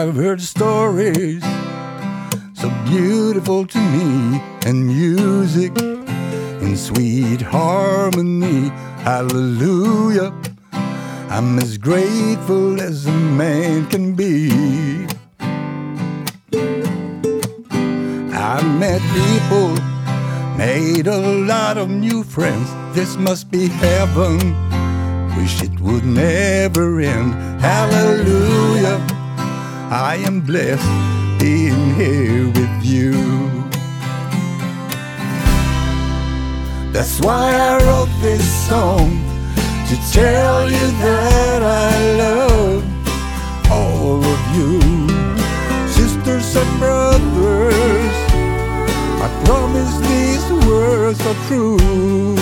I've heard stories so beautiful to me, and music in sweet harmony. Hallelujah, I'm as grateful as a man can be. I met people, made a lot of new friends. This must be heaven, wish it would never end. Hallelujah, I am blessed being here with you. That's why I wrote this song, to tell you that I love all of you. Sisters and brothers, I promise these words are true.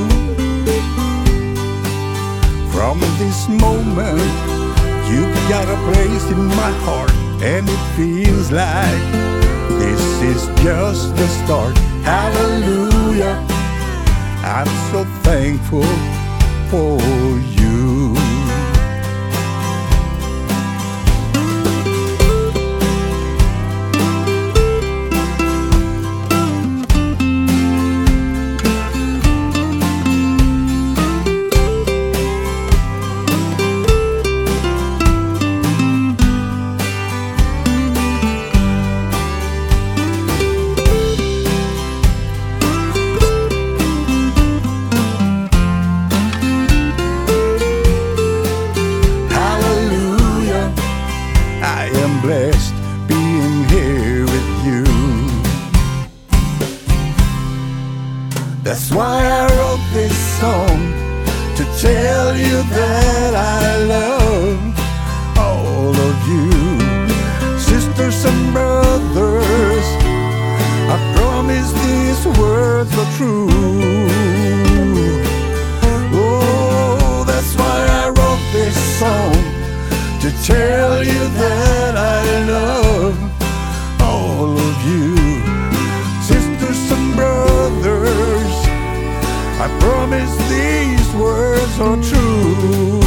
From this moment, you've got a place in my heart, and it feels like this is just the start. Hallelujah, I'm so thankful for you. Blessed being here with you. That's why I wrote this song, to tell you that I love all of you. Sisters and brothers, I promise these words are true. Oh, that's why I wrote this song, to tell you that I love all of you. Sisters and brothers, I promise these words are true.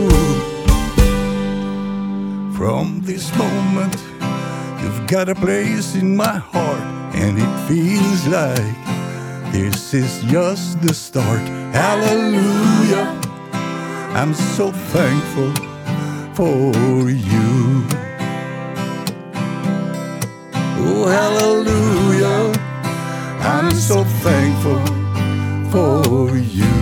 From this moment, you've got a place in my heart, and it feels like this is just the start. Hallelujah, I'm so thankful for you. Oh, hallelujah, I'm so thankful for you.